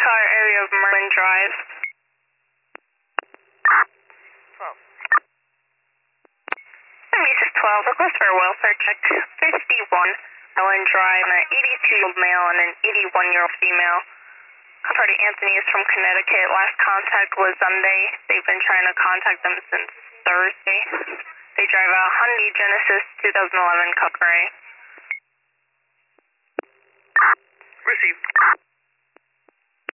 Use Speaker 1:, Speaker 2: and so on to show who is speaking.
Speaker 1: car area of Merlin Drive.
Speaker 2: 12.
Speaker 1: This 12, request for a welfare check. 51 Merlin Drive, an 82-year-old male and an 81-year-old female. Party Anthony is from Connecticut. Last contact was Sunday. They've been trying to contact them since Thursday. They drive a Hyundai Genesis 2011 Cup Gray.
Speaker 2: Received.